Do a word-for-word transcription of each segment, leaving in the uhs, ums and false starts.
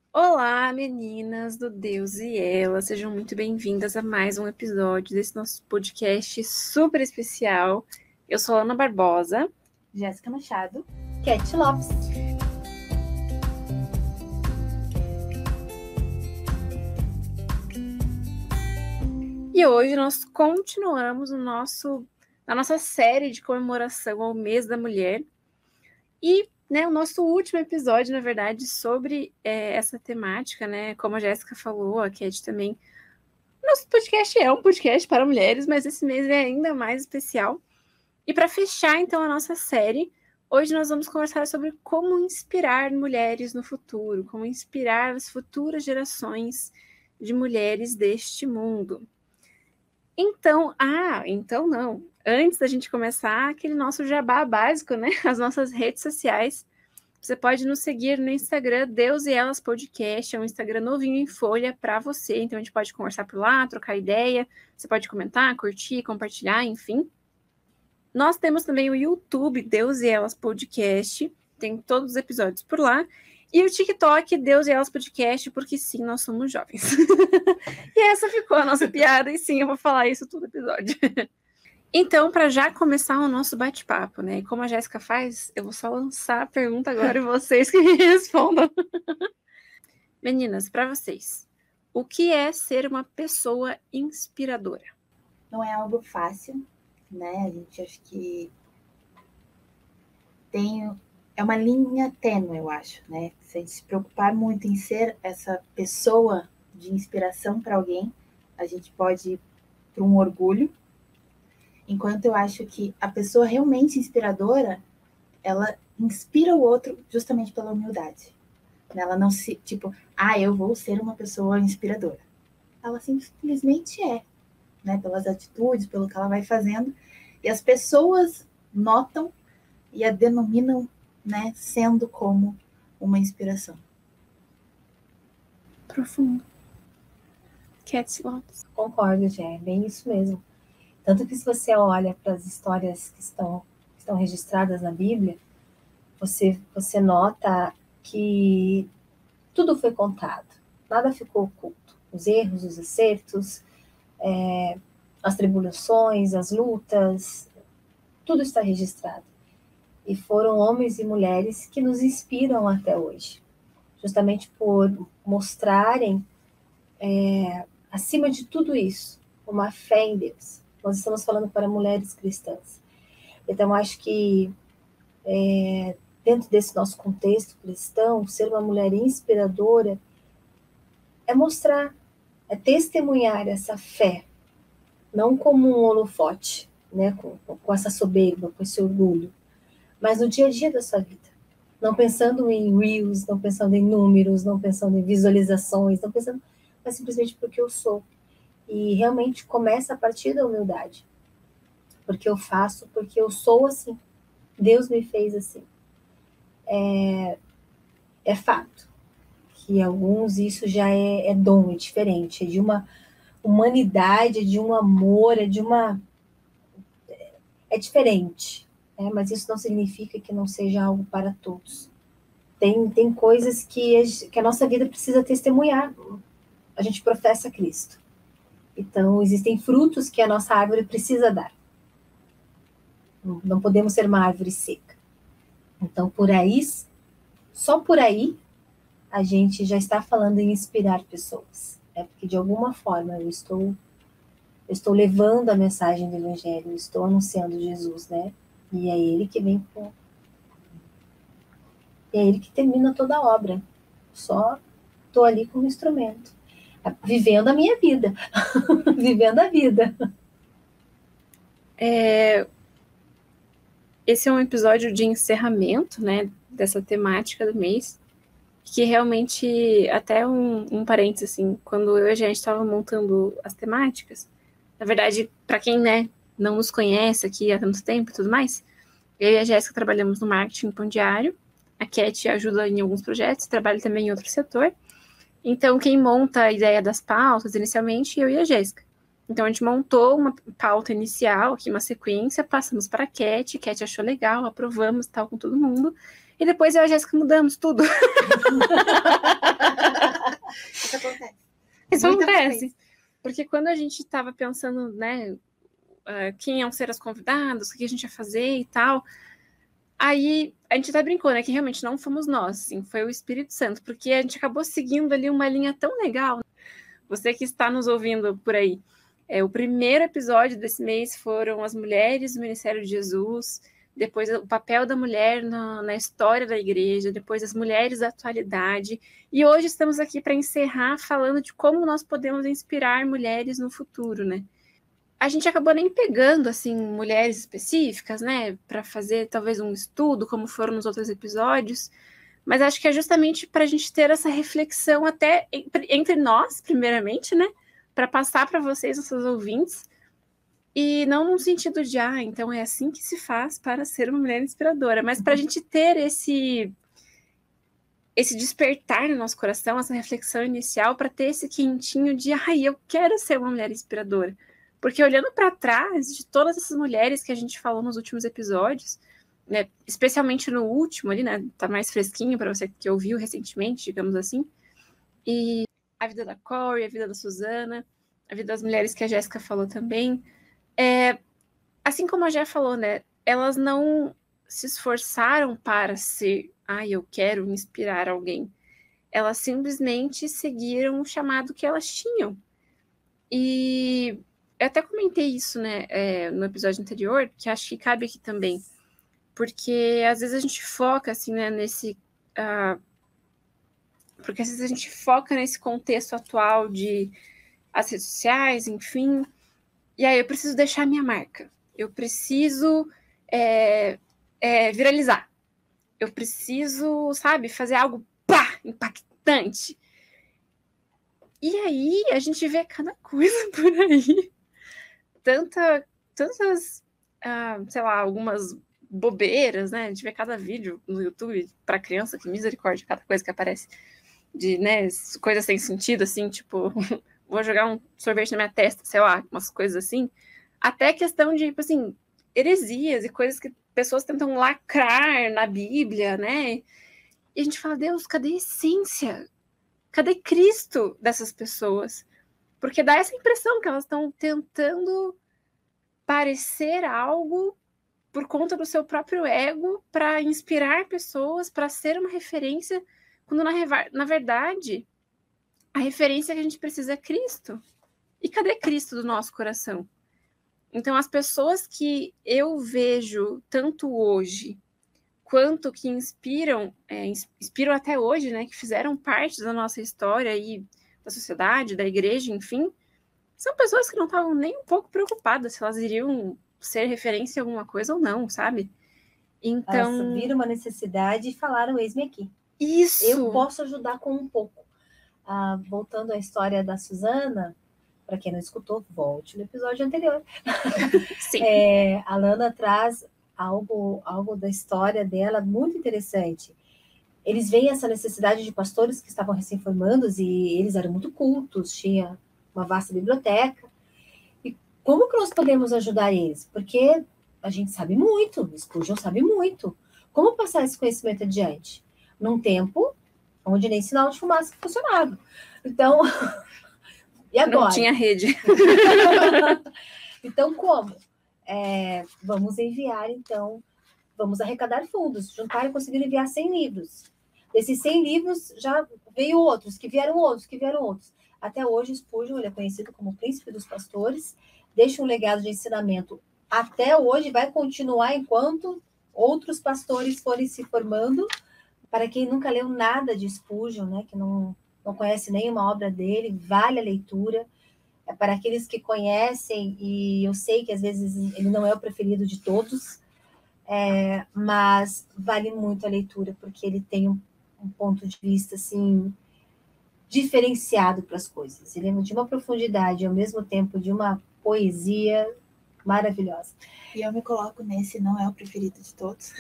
Olá, meninas do Deus e Ela, sejam muito bem-vindas a mais um episódio desse nosso podcast super especial. Eu sou Ana Barbosa, Jéssica Machado, Cat Lopes. E hoje nós continuamos o nosso, a nossa série de comemoração ao mês da mulher. E né, o nosso último episódio, na verdade, sobre é, essa temática, né? Como a Jéssica falou, a Cat também. Nosso podcast é um podcast para mulheres, mas esse mês é ainda mais especial. E para fechar, então, a nossa série, hoje nós vamos conversar sobre como inspirar mulheres no futuro, como inspirar as futuras gerações de mulheres deste mundo. Então, ah, então não. Antes da gente começar, aquele nosso jabá básico, né? As nossas redes sociais. Você pode nos seguir no Instagram Deus e Elas Podcast, é um Instagram novinho em folha para você, então a gente pode conversar por lá, trocar ideia, você pode comentar, curtir, compartilhar, enfim. Nós temos também o YouTube Deus e Elas Podcast, tem todos os episódios por lá, e o TikTok Deus e Elas Podcast, porque sim, nós somos jovens. E essa ficou a nossa piada, e sim, eu vou falar isso todo episódio. Então, para já começar o nosso bate-papo, né? E como a Jéssica faz, eu vou só lançar a pergunta agora e vocês que me respondam. Meninas, para vocês, o que é ser uma pessoa inspiradora? Não é algo fácil, né? A gente acha que tem... É uma linha tênue, eu acho, né? Se a gente se preocupar muito em ser essa pessoa de inspiração para alguém, a gente pode ir para um orgulho. Enquanto eu acho que a pessoa realmente inspiradora, ela inspira o outro justamente pela humildade. Ela não se, tipo, ah, eu vou ser uma pessoa inspiradora. Ela simplesmente é, né? Pelas atitudes, pelo que ela vai fazendo. E as pessoas notam e a denominam, né, sendo como uma inspiração. Profundo. Cat Lopes. Concordo, Jé, é bem isso mesmo. Tanto que se você olha para as histórias que estão, que estão registradas na Bíblia, você, você nota que tudo foi contado, nada ficou oculto. Os erros, os acertos, é, as tribulações, as lutas, tudo está registrado. E foram homens e mulheres que nos inspiram até hoje, justamente por mostrarem, é, acima de tudo isso, uma fé em Deus. Nós estamos falando para mulheres cristãs. Então, acho que é, dentro desse nosso contexto cristão, ser uma mulher inspiradora é mostrar, é testemunhar essa fé, não como um holofote, né, com, com essa soberba, com esse orgulho, mas no dia a dia da sua vida. Não pensando em reels, não pensando em números, não pensando em visualizações, não pensando, mas simplesmente porque eu sou. E realmente começa a partir da humildade. Porque eu faço, porque eu sou assim. Deus me fez assim. É, é fato que alguns isso já é, é dom, é diferente, é de uma humanidade, é de um amor, é de uma... É diferente, né? Mas isso não significa que não seja algo para todos. Tem, tem coisas que a, que a nossa vida precisa testemunhar. A gente professa Cristo. Então, existem frutos que a nossa árvore precisa dar. Não podemos ser uma árvore seca. Então, por aí, só por aí, a gente já está falando em inspirar pessoas. É porque, de alguma forma, eu estou, eu estou levando a mensagem do Evangelho, eu estou anunciando Jesus, né? E é Ele que vem com... É Ele que termina toda a obra. Só estou ali como instrumento. Vivendo a minha vida. Vivendo a vida. É... Esse é um episódio de encerramento, né, dessa temática do mês, que realmente, até um, um parênteses, assim, quando eu e a gente estava montando as temáticas, na verdade, para quem, né, não nos conhece aqui há tanto tempo e tudo mais, eu e a Jéssica trabalhamos no marketing Pão Diário, a Cat ajuda em alguns projetos, trabalha também em outro setor. Então, quem monta a ideia das pautas, inicialmente, eu e a Jéssica. Então, a gente montou uma pauta inicial, aqui uma sequência, passamos para a Cat, a Cat achou legal, aprovamos, tal, com todo mundo. E depois eu e a Jéssica mudamos tudo. base, porque quando a gente estava pensando, né, uh, quem iam ser as convidadas, o que a gente ia fazer e tal, aí a gente até brincou, né, que realmente não fomos nós, assim, foi o Espírito Santo, porque a gente acabou seguindo ali uma linha tão legal. Você que está nos ouvindo por aí, é, o primeiro episódio desse mês foram as mulheres do Ministério de Jesus, depois o papel da mulher na, na história da igreja, depois as mulheres da atualidade, e hoje estamos aqui para encerrar falando de como nós podemos inspirar mulheres no futuro, né? A gente acabou nem pegando, assim, mulheres específicas, né, para fazer talvez um estudo, como foram nos outros episódios, mas acho que é justamente para a gente ter essa reflexão até entre nós, primeiramente, né, para passar para vocês, os seus ouvintes, e não num sentido de, ah, então é assim que se faz para ser uma mulher inspiradora, mas para a gente ter esse, esse despertar no nosso coração, essa reflexão inicial, para ter esse quentinho de, ai, eu quero ser uma mulher inspiradora. Porque olhando para trás de todas essas mulheres que a gente falou nos últimos episódios, né, especialmente no último ali, né, tá mais fresquinho para você que ouviu recentemente, digamos assim, e a vida da Corey, a vida da Suzana, a vida das mulheres que a Jéssica falou também, é, assim como a Jé falou, né, elas não se esforçaram para ser, ah, eu quero inspirar alguém. Elas simplesmente seguiram o chamado que elas tinham. E eu até comentei isso, né, é, no episódio anterior, que acho que cabe aqui também, porque às vezes a gente foca, assim, né, nesse... Uh, porque às vezes a gente foca nesse contexto atual de as redes sociais, enfim, e aí eu preciso deixar minha marca, eu preciso é, é, viralizar, eu preciso, sabe, fazer algo, pá, impactante. E aí a gente vê cada coisa por aí, tanta, tantas, uh, sei lá, algumas bobeiras, né? A gente vê cada vídeo no YouTube para criança, que misericórdia, cada coisa que aparece, de, né, coisas sem sentido, assim, tipo, vou jogar um sorvete na minha testa, sei lá, umas coisas assim, até questão de, tipo assim, heresias e coisas que pessoas tentam lacrar na Bíblia, né? E a gente fala, Deus, cadê a essência? Cadê Cristo dessas pessoas? Porque dá essa impressão que elas estão tentando parecer algo por conta do seu próprio ego para inspirar pessoas, para ser uma referência, quando na, na verdade a referência que a gente precisa é Cristo. E cadê Cristo do nosso coração? Então as pessoas que eu vejo tanto hoje quanto que inspiram, é, inspiram até hoje, né, que fizeram parte da nossa história e da sociedade, da igreja, enfim, são pessoas que não estavam nem um pouco preocupadas se elas iriam ser referência em alguma coisa ou não, sabe? Então... Elas viram uma necessidade e falaram, eis-me aqui. Isso! Eu posso ajudar com um pouco. Ah, voltando à história da Suzana, para quem não escutou, volte no episódio anterior. Sim. É, a Lana traz algo, algo da história dela muito interessante. Eles veem essa necessidade de pastores que estavam recém-formandos e eles eram muito cultos, tinha uma vasta biblioteca. E como que nós podemos ajudar eles? Porque a gente sabe muito, Spurgeon sabe muito. Como passar esse conhecimento adiante? Num tempo onde nem sinal de fumaça funcionava. Então, e agora? Não tinha rede. Então, como? É, vamos enviar, então, vamos arrecadar fundos, juntar e conseguir enviar cem livros. Desses cem livros, já veio outros, que vieram outros, que vieram outros. Até hoje, Spurgeon, ele é conhecido como o príncipe dos pastores, deixa um legado de ensinamento até hoje, vai continuar enquanto outros pastores forem se formando. Para quem nunca leu nada de Spurgeon, né, que não, não conhece nenhuma obra dele, vale a leitura. É para aqueles que conhecem, e eu sei que às vezes ele não é o preferido de todos, é, mas vale muito a leitura, porque ele tem um, um ponto de vista, assim, diferenciado para as coisas. Ele é de uma profundidade, ao mesmo tempo de uma poesia maravilhosa. E eu me coloco nesse, não é o preferido de todos.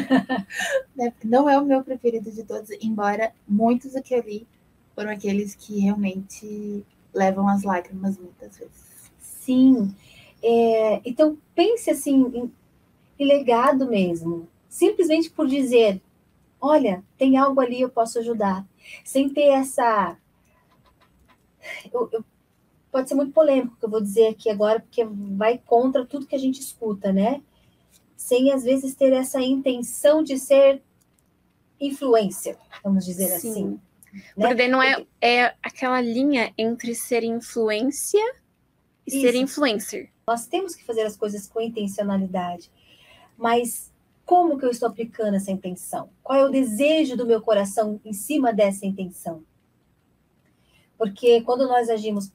Não é o meu preferido de todos, embora muitos do que eu li foram aqueles que realmente levam as lágrimas muitas vezes. Sim. É, então, pense assim, em, em legado mesmo. Simplesmente por dizer, olha, tem algo ali, eu posso ajudar. Sem ter essa... Eu, eu, pode ser muito polêmico, que eu vou dizer aqui agora, porque vai contra tudo que a gente escuta, né? Sem, às vezes, ter essa intenção de ser influencer, vamos dizer Sim. assim. Né? Porque daí não é, é aquela linha entre ser influência e Isso. ser influencer. Nós temos que fazer as coisas com intencionalidade, mas como que eu estou aplicando essa intenção? Qual é o desejo do meu coração em cima dessa intenção? Porque quando nós agimos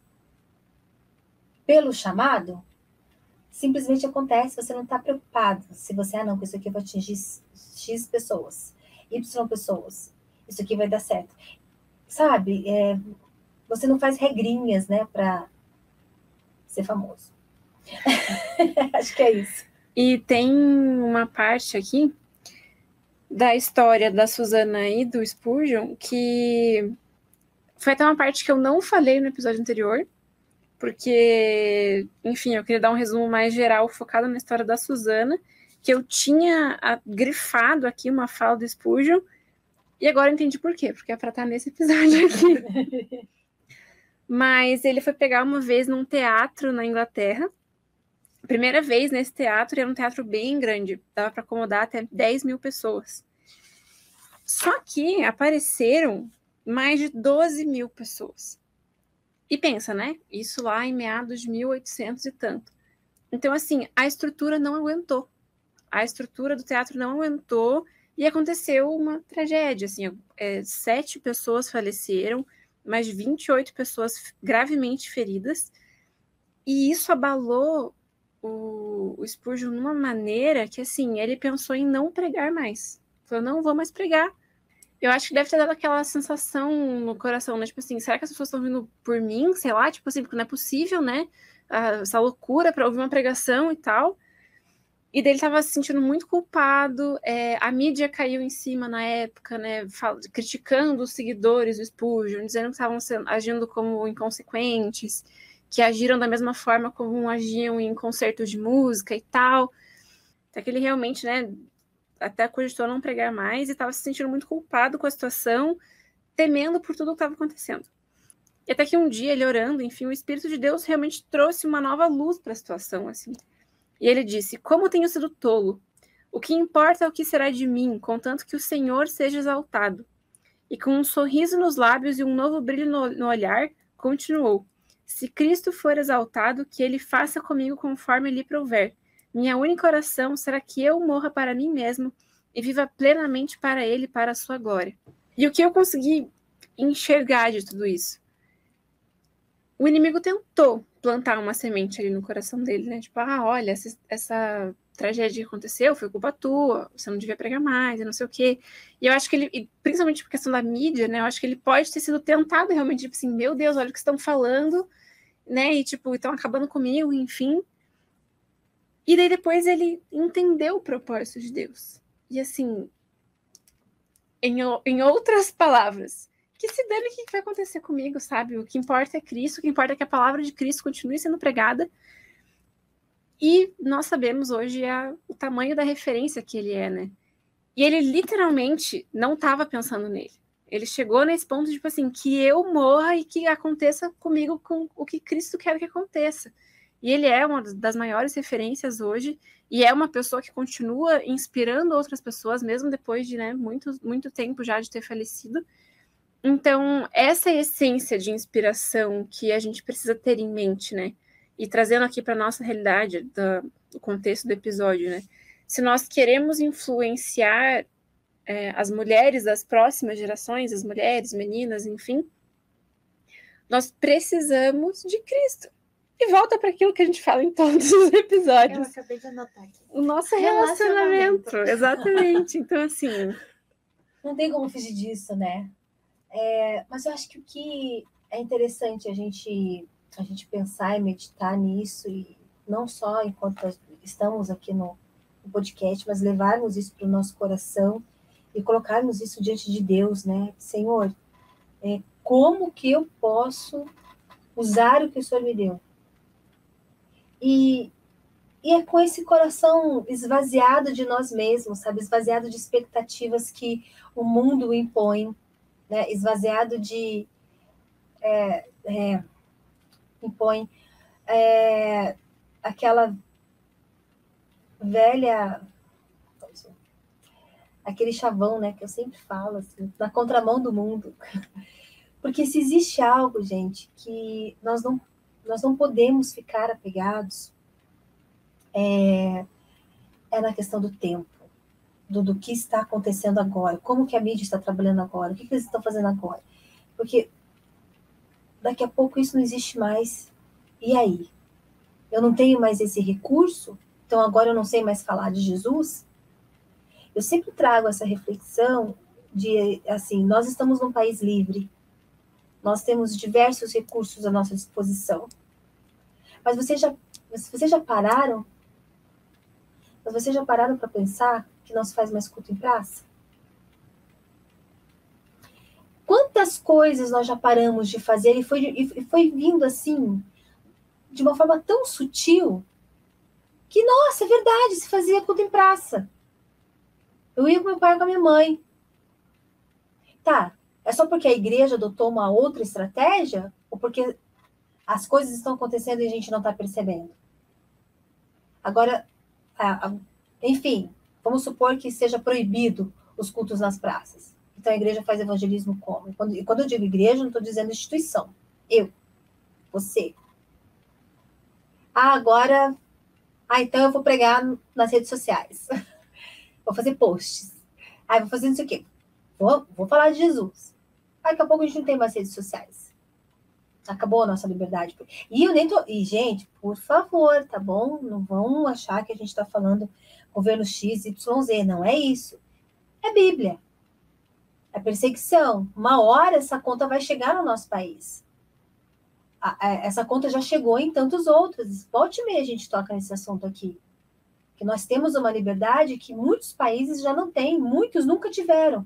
pelo chamado, simplesmente acontece, você não está preocupado. Se você, ah, não, com isso aqui eu vou atingir X pessoas, Y pessoas, isso aqui vai dar certo. Sabe, é, você não faz regrinhas, né, para ser famoso. Acho que é isso. E tem uma parte aqui da história da Susana e do Spurgeon que foi até uma parte que eu não falei no episódio anterior, porque, enfim, eu queria dar um resumo mais geral focado na história da Susana, que eu tinha a, grifado aqui uma fala do Spurgeon, e agora eu entendi por quê, porque é para estar nesse episódio aqui. Mas ele foi pegar uma vez num teatro na Inglaterra, primeira vez nesse teatro, era um teatro bem grande, dava para acomodar até dez mil pessoas. Só que apareceram mais de doze mil pessoas. E pensa, né? Isso lá em meados de mil e oitocentos e tanto. Então, assim, a estrutura não aguentou. A estrutura do teatro não aguentou e aconteceu uma tragédia. Assim, é, sete pessoas faleceram, mais de vinte e oito pessoas gravemente feridas. E isso abalou o, o Spurgeon de uma maneira que, assim, ele pensou em não pregar mais. Falou, não vou mais pregar. Eu acho que deve ter dado aquela sensação no coração, né? Tipo assim, será que as pessoas estão vindo por mim? Sei lá, tipo assim, porque não é possível, né? Ah, essa loucura para ouvir uma pregação e tal. E daí ele tava se sentindo muito culpado. É, a mídia caiu em cima na época, né? Fal- criticando os seguidores do Spurgeon, dizendo que estavam sendo- agindo como inconsequentes, que agiram da mesma forma como agiam em concertos de música e tal. Até que ele realmente, né? Até cogitou não pregar mais e estava se sentindo muito culpado com a situação, temendo por tudo o que estava acontecendo. E até que um dia, ele orando, enfim, o Espírito de Deus realmente trouxe uma nova luz para a situação, assim. E ele disse, como tenho sido tolo, o que importa é o que será de mim, contanto que o Senhor seja exaltado. E com um sorriso nos lábios e um novo brilho no, no olhar, continuou, se Cristo for exaltado, que ele faça comigo conforme lhe prouver. Minha única oração será que eu morra para mim mesmo e viva plenamente para ele e para a sua glória. E o que eu consegui enxergar de tudo isso? O inimigo tentou plantar uma semente ali no coração dele, né? Tipo, ah, olha, essa, essa tragédia que aconteceu foi culpa tua, você não devia pregar mais, e não sei o quê. E eu acho que ele, principalmente por questão da mídia, né? Eu acho que ele pode ter sido tentado realmente, tipo assim, meu Deus, olha o que estão falando, né? E, tipo, estão acabando comigo, enfim. E daí depois ele entendeu o propósito de Deus. E assim, em, em outras palavras, que se dane o que vai acontecer comigo, sabe? O que importa é Cristo, o que importa é que a palavra de Cristo continue sendo pregada. E nós sabemos hoje a, o tamanho da referência que ele é, né? E ele literalmente não estava pensando nele. Ele chegou nesse ponto, tipo assim, que eu morra e que aconteça comigo com o que Cristo quer que aconteça. E ele é uma das maiores referências hoje, e é uma pessoa que continua inspirando outras pessoas, mesmo depois de, né, muito, muito tempo já de ter falecido. Então, essa é a essência de inspiração que a gente precisa ter em mente, né? E trazendo aqui para a nossa realidade, do, do contexto do episódio, né? Se nós queremos influenciar é, as mulheres das próximas gerações, as mulheres, meninas, enfim, nós precisamos de Cristo. E volta para aquilo que a gente fala em todos os episódios. Eu acabei de anotar aqui. O nosso relacionamento. relacionamento. Exatamente. Então, assim... Não tem como fugir disso, né? É, mas eu acho que o que é interessante a gente, a gente pensar e meditar nisso, e não só enquanto estamos aqui no, no podcast, mas levarmos isso para o nosso coração e colocarmos isso diante de Deus, né? Senhor, é, como que eu posso usar o que o Senhor me deu? E, e é com esse coração esvaziado de nós mesmos, sabe? Esvaziado de expectativas que o mundo impõe, né? Esvaziado de... É, é, impõe é, aquela velha, aquele chavão, né, que eu sempre falo, assim, na contramão do mundo. Porque se existe algo, gente, que nós não, nós não podemos ficar apegados, é, é na questão do tempo, do, do que está acontecendo agora, como que a mídia está trabalhando agora, o que, que eles estão fazendo agora. Porque daqui a pouco isso não existe mais. E aí? Eu não tenho mais esse recurso, então agora eu não sei mais falar de Jesus? Eu sempre trago essa reflexão de, assim, nós estamos num país livre, nós temos diversos recursos à nossa disposição. Mas vocês já, vocês já pararam? Mas vocês já pararam para pensar que não se faz mais culto em praça? Quantas coisas nós já paramos de fazer e foi, e foi vindo assim, de uma forma tão sutil, que, nossa, é verdade, se fazia culto em praça. Eu ia com meu pai e com a minha mãe. Tá, é só porque a igreja adotou uma outra estratégia? Ou porque as coisas estão acontecendo e a gente não está percebendo? Agora, a, a, enfim, vamos supor que seja proibido os cultos nas praças. Então a igreja faz evangelismo como? E quando, e quando eu digo igreja, não estou dizendo instituição. Eu, você. Ah, agora... Ah, então eu vou pregar nas redes sociais. Vou fazer posts. Ah, vou fazer não sei o quê. Vou, vou falar de Jesus. Daqui a pouco a gente não tem mais redes sociais. Acabou a nossa liberdade. E eu nem tô... E, gente, por favor, tá bom? Não vão achar que a gente está falando governo X, Y, Z. Não é isso. É Bíblia. É perseguição. Uma hora essa conta vai chegar no nosso país. Essa conta já chegou em tantos outros. Volte e meia a gente toca nesse assunto aqui. Que nós temos uma liberdade que muitos países já não têm. Muitos nunca tiveram.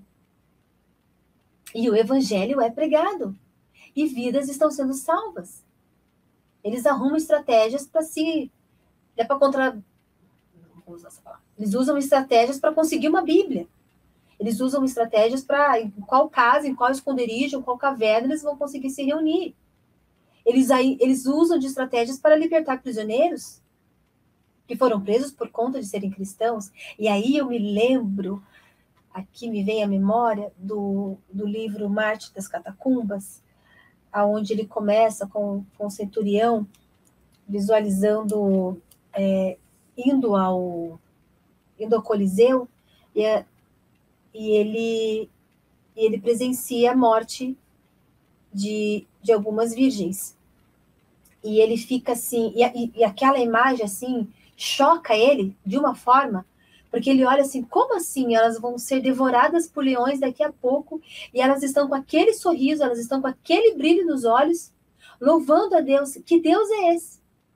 E o evangelho é pregado. E vidas estão sendo salvas. Eles arrumam estratégias para se... É para contra... Não vou usar essa palavra. Eles usam estratégias para conseguir uma Bíblia. Eles usam estratégias para... Em qual casa, em qual esconderijo, em qual caverna eles vão conseguir se reunir. Eles, aí, eles usam de estratégias para libertar prisioneiros que foram presos por conta de serem cristãos. E aí eu me lembro... Aqui me vem a memória do, do livro Marte das Catacumbas, aonde ele começa com, com o centurião visualizando, é, indo, ao, indo ao Coliseu, e, é, e, ele, e ele presencia a morte de, de algumas virgens. E ele fica assim, e, e, e aquela imagem assim, choca ele de uma forma... Porque ele olha assim, como assim? Elas vão ser devoradas por leões daqui a pouco, e elas estão com aquele sorriso, elas estão com aquele brilho nos olhos, louvando a Deus. Que Deus é esse?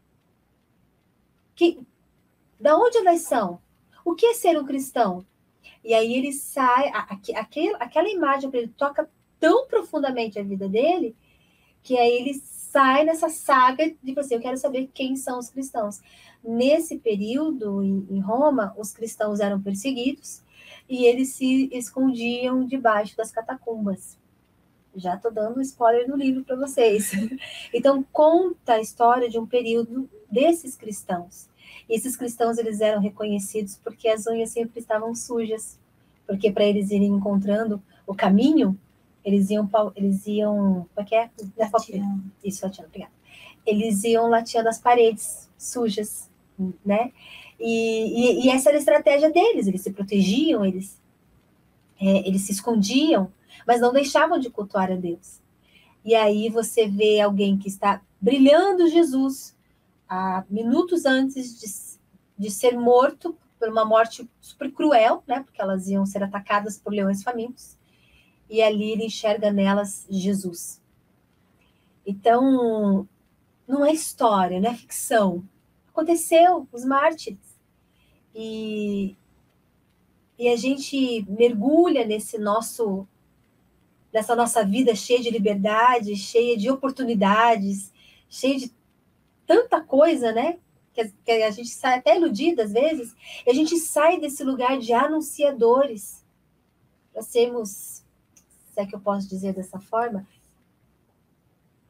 Que, da onde elas são? O que é ser um cristão? E aí ele sai, aquela, aquela imagem para ele toca tão profundamente a vida dele, que aí ele sai nessa saga de assim, eu quero saber quem são os cristãos. Nesse período, em Roma, os cristãos eram perseguidos e eles se escondiam debaixo das catacumbas. Já estou dando spoiler no livro para vocês. Então, conta a história de um período desses cristãos. E esses cristãos, eles eram reconhecidos porque as unhas sempre estavam sujas. Porque para eles irem encontrando o caminho, eles iam... Eles iam como é que é? Lateando. Isso, lateando, obrigada. Eles iam lateando as paredes sujas, né? E, e, e essa era a estratégia deles. Eles se protegiam, eles, é, eles se escondiam, mas não deixavam de cultuar a Deus. E aí você vê alguém que está brilhando Jesus há minutos antes de, de ser morto por uma morte super cruel, né? Porque elas iam ser atacadas por leões famintos. E ali ele enxerga nelas Jesus. Então, não é história, não é ficção. Aconteceu, os mártires. E, e a gente mergulha nesse nosso, nessa nossa vida cheia de liberdade, cheia de oportunidades, cheia de tanta coisa, né? Que, que a gente sai até iludida às vezes, e a gente sai desse lugar de anunciadores para sermos, se é que eu posso dizer dessa forma,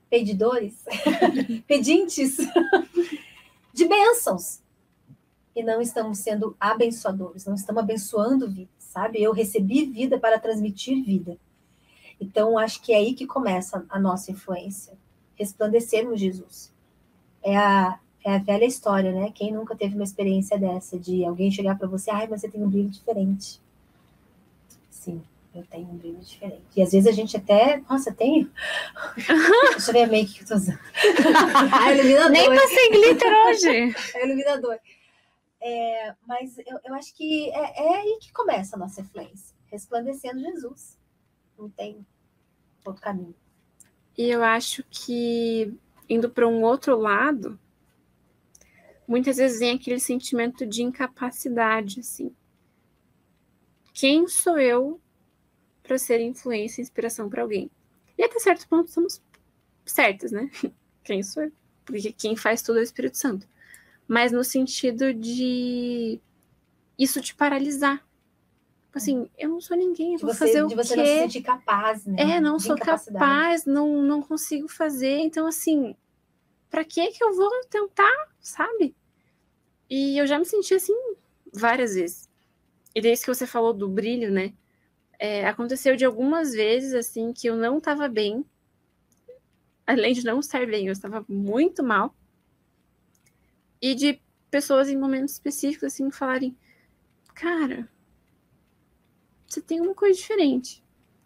pedidores, pedintes de bênçãos. E não estamos sendo abençoadores, não estamos abençoando vida, sabe? Eu recebi vida para transmitir vida. Então, acho que é aí que começa a nossa influência. Resplandecermos Jesus. É a, é a velha história, né? Quem nunca teve uma experiência dessa, de alguém chegar para você, ai, mas você tem um brilho diferente. Sim, eu tenho um brilho diferente. E às vezes a gente até, nossa, tenho? Deixa eu ver a make que eu tô usando. Ah, iluminador. Nem passei glitter hoje. É iluminador. É, mas eu, eu acho que é, é aí que começa a nossa influência. Resplandecendo Jesus. Não tem outro caminho. E eu acho que, indo para um outro lado, muitas vezes vem aquele sentimento de incapacidade, assim. Quem sou eu para ser influência e inspiração para alguém? E até certo ponto somos certas, né? Quem sou eu? Porque quem faz tudo é o Espírito Santo. Mas no sentido de isso te paralisar. Assim, eu não sou ninguém, eu de vou você, fazer o de quê? você não se sentir capaz, né? É, não de sou capaz, não, não consigo fazer. Então, assim, pra que que eu vou tentar, sabe? E eu já me senti assim várias vezes. E desde que você falou do brilho, né? É, aconteceu de algumas vezes, assim, que eu não tava bem. Além de não estar bem, eu estava muito mal. E de pessoas em momentos específicos, assim, falarem, cara, você tem uma coisa diferente.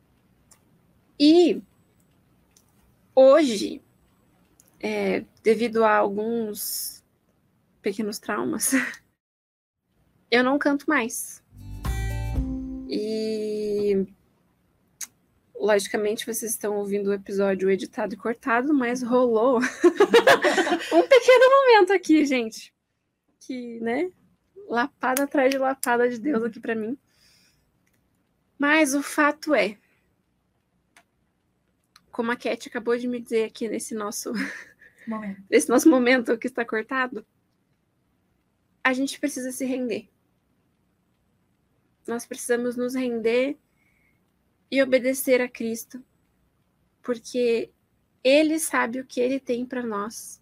E hoje, é, devido a alguns pequenos traumas, eu não canto mais. E logicamente vocês estão ouvindo o episódio editado e cortado, mas rolou um pequeno momento aqui, gente. Que, né? Lapada atrás de lapada de Deus aqui pra mim. Mas o fato é, como a Cat acabou de me dizer aqui nesse nosso momento, nesse nosso momento que está cortado, a gente precisa se render. Nós precisamos nos render e obedecer a Cristo, porque Ele sabe o que Ele tem para nós.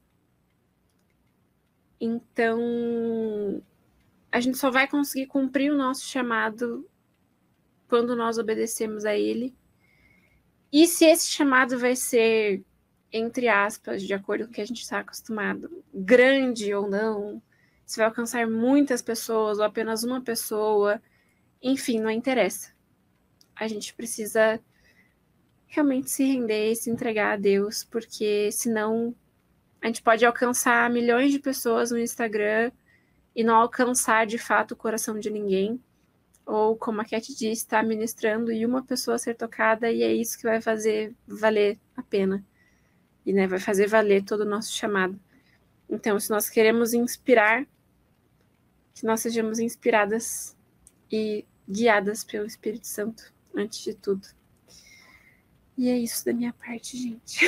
Então, a gente só vai conseguir cumprir o nosso chamado quando nós obedecemos a Ele. E se esse chamado vai ser, entre aspas, de acordo com o que a gente está acostumado, grande ou não, se vai alcançar muitas pessoas ou apenas uma pessoa, enfim, não interessa. A gente precisa realmente se render e se entregar a Deus, porque senão a gente pode alcançar milhões de pessoas no Instagram e não alcançar de fato o coração de ninguém. Ou, como a Cat disse, estar ministrando e uma pessoa ser tocada, e é isso que vai fazer valer a pena. E, né, vai fazer valer todo o nosso chamado. Então, se nós queremos inspirar, que nós sejamos inspiradas e guiadas pelo Espírito Santo, antes de tudo. E é isso da minha parte, gente.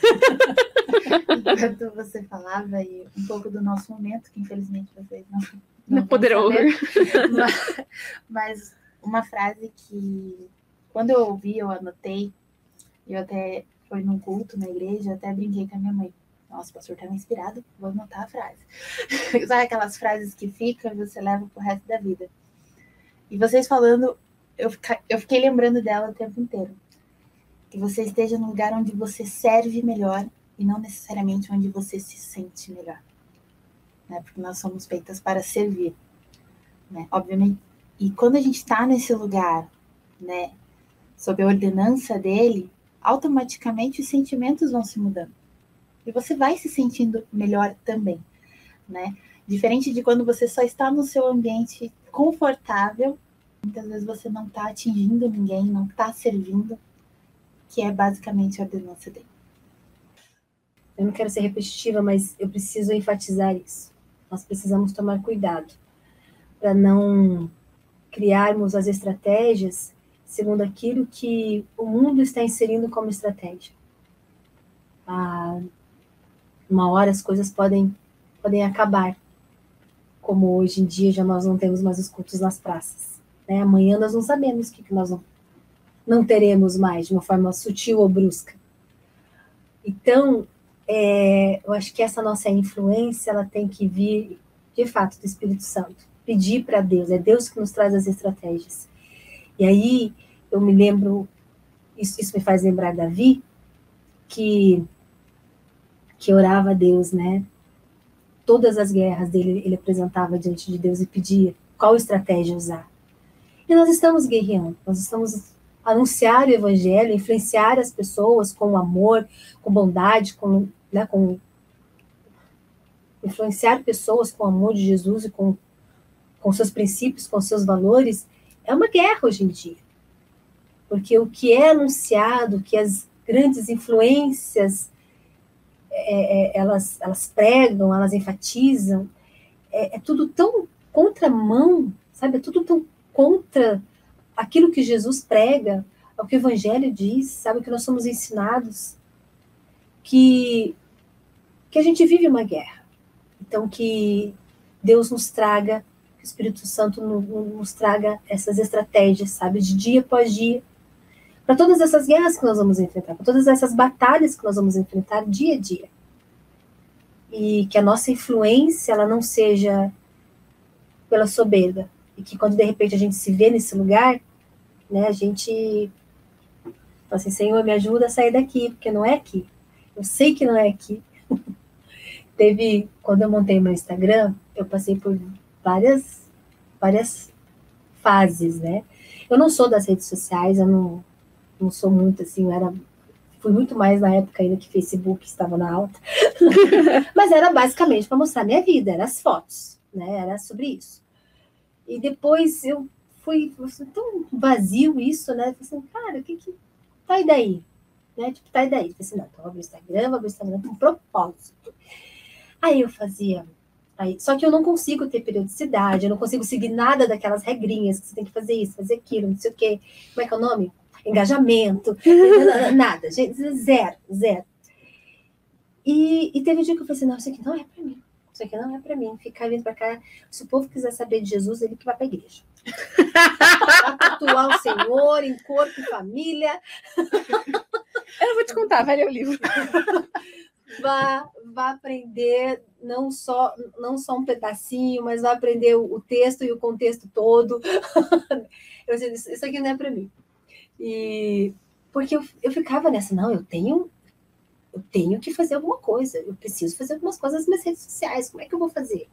Enquanto você falava, e um pouco do nosso momento, que infelizmente vocês não... Não, não poderão ouvir. Mas, mas uma frase que, quando eu ouvi, eu anotei, eu até foi num culto na igreja, eu até brinquei com a minha mãe. Nossa, o pastor estava inspirado, vou anotar a frase. Sabe aquelas frases que ficam e você leva pro resto da vida? E vocês falando, eu, fica, eu fiquei lembrando dela o tempo inteiro. Que você esteja no lugar onde você serve melhor e não necessariamente onde você se sente melhor. Né? Porque nós somos feitas para servir. Né? Obviamente. E quando a gente está nesse lugar, né, sob a ordenança dele, automaticamente os sentimentos vão se mudando. E você vai se sentindo melhor também. Né? Diferente de quando você só está no seu ambiente confortável, muitas vezes você não está atingindo ninguém, não está servindo, que é basicamente a ordenança dele. Eu não quero ser repetitiva, mas eu preciso enfatizar isso. Nós precisamos tomar cuidado para não criarmos as estratégias segundo aquilo que o mundo está inserindo como estratégia. Ah, uma hora as coisas podem, podem acabar, como hoje em dia já nós não temos mais os cultos nas praças. Né? Amanhã nós não sabemos o que, que nós não, não teremos mais, de uma forma sutil ou brusca. Então, é, eu acho que essa nossa influência, ela tem que vir, de fato, do Espírito Santo. Pedir para Deus, é Deus que nos traz as estratégias. E aí, eu me lembro, isso, isso me faz lembrar Davi, que, que orava a Deus, né? Todas as guerras dele, ele apresentava diante de Deus e pedia qual estratégia usar. E nós estamos guerreando, nós estamos anunciar o evangelho, influenciar as pessoas com amor, com bondade, com, né, com influenciar pessoas com o amor de Jesus e com, com seus princípios, com seus valores, é uma guerra hoje em dia. Porque o que é anunciado, que as grandes influências é, é, elas, elas pregam, elas enfatizam, é, é tudo tão contramão, sabe? É tudo tão contra aquilo que Jesus prega, o que o Evangelho diz, sabe? O que nós somos ensinados, que, que a gente vive uma guerra. Então, que Deus nos traga, que o Espírito Santo nos, nos traga essas estratégias, sabe? De dia após dia, para todas essas guerras que nós vamos enfrentar, para todas essas batalhas que nós vamos enfrentar dia a dia. E que a nossa influência, ela não seja pela soberba, e que quando de repente a gente se vê nesse lugar, né, a gente fala assim, Senhor, me ajuda a sair daqui, porque não é aqui. Eu sei que não é aqui. Teve, quando eu montei meu Instagram, eu passei por várias, várias fases, né? Eu não sou das redes sociais, eu não, não sou muito assim, eu era, fui muito mais na época ainda que Facebook estava na alta, mas era basicamente para mostrar minha vida, eram as fotos, né? Era sobre isso. E depois eu fui, foi tão vazio isso, né? Eu falei assim, cara, o que que tá aí daí? Né? Tipo, tá aí daí. Eu falei assim, não, então eu vou abrir o Instagram, vou abrir o Instagram com propósito. Aí eu fazia, aí, só que eu não consigo ter periodicidade, eu não consigo seguir nada daquelas regrinhas que você tem que fazer isso, fazer aquilo, não sei o quê. Como é que é o nome? Engajamento, nada, gente, zero, zero. E, e teve um dia que eu falei assim, não, isso aqui não é pra mim. Isso aqui não é pra mim. Ficar vindo pra cá. Se o povo quiser saber de Jesus, ele que vai pra igreja. Vai atuar o Senhor em corpo e família. Eu não vou te contar, vai ler o livro. Vá, vá aprender não só, não só um pedacinho, mas vai aprender o, o texto e o contexto todo. Eu disse, isso aqui não é pra mim. E porque eu, eu ficava nessa, não, eu tenho eu tenho que fazer alguma coisa, eu preciso fazer algumas coisas nas minhas redes sociais, como é que eu vou fazer?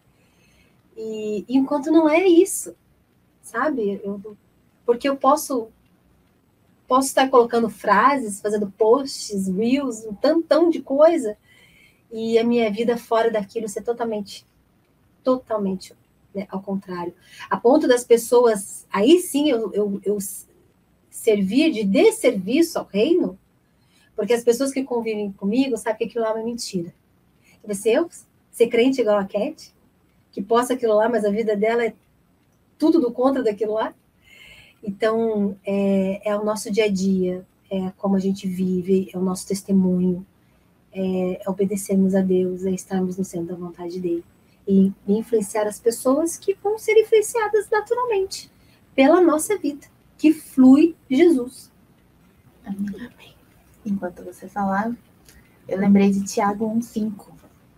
E, e enquanto não é isso, sabe? Eu, porque eu posso, posso estar colocando frases, fazendo posts, reels, um tantão de coisa, e a minha vida fora daquilo ser totalmente, totalmente, né, ao contrário. A ponto das pessoas, aí sim eu, eu, eu servir de desserviço ao reino, porque as pessoas que convivem comigo sabem que aquilo lá é uma mentira. Você, eu ser crente igual a Cat, que posta aquilo lá, mas a vida dela é tudo do contra daquilo lá. Então, é, é o nosso dia a dia, é como a gente vive, é o nosso testemunho, é, é obedecermos a Deus, é estarmos no centro da vontade dele. E influenciar as pessoas que vão ser influenciadas naturalmente pela nossa vida, que flui Jesus. Amém. Amém. Enquanto você falava, eu lembrei de Tiago um, cinco.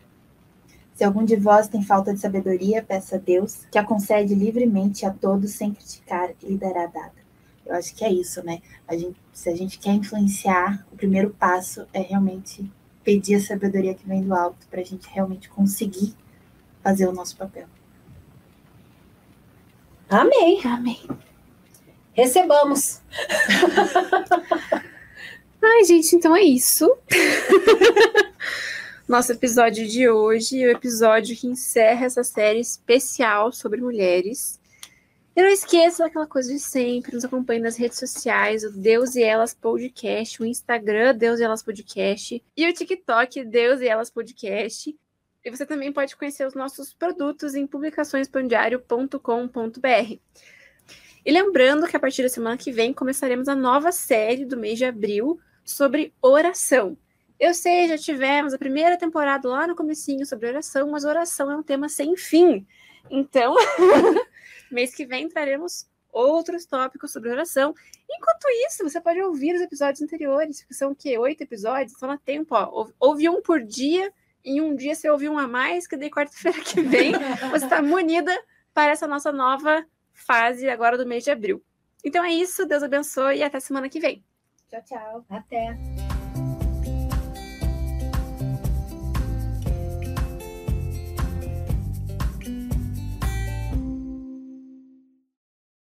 Se algum de vós tem falta de sabedoria, peça a Deus, que a concede livremente a todos sem criticar, e lhe dará dada. Eu acho que é isso, né? A gente, se a gente quer influenciar, o primeiro passo é realmente pedir a sabedoria que vem do alto, para a gente realmente conseguir fazer o nosso papel. Amém. Amém. Recebamos. Ai, gente, então é isso. Nosso episódio de hoje, o episódio que encerra essa série especial sobre mulheres. E não esqueça daquela coisa de sempre, nos acompanhe nas redes sociais, o Deus e Elas Podcast, o Instagram Deus e Elas Podcast e o TikTok Deus e Elas Podcast. E você também pode conhecer os nossos produtos em publicações pandiário ponto com ponto b r. E lembrando que a partir da semana que vem começaremos a nova série do mês de abril sobre oração. Eu sei, já tivemos a primeira temporada lá no comecinho sobre oração, mas oração é um tema sem fim. Então, mês que vem traremos outros tópicos sobre oração. Enquanto isso, você pode ouvir os episódios anteriores, que são o quê? Oito episódios? Então, dá tempo, ó. Ouve um por dia, em um dia você ouve um a mais, que daí quarta-feira que vem você está munida para essa nossa nova fase agora do mês de abril. Então é isso, Deus abençoe e até semana que vem. Tchau, tchau. Até.